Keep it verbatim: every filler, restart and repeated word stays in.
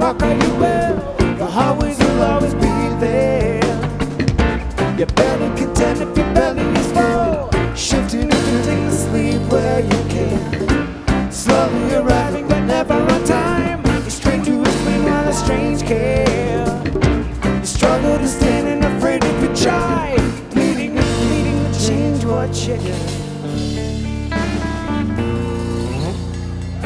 rock you well. The highways will always be there. You better contend if your belly is full. Shifting into take the sleep where you can. Slowly arriving back.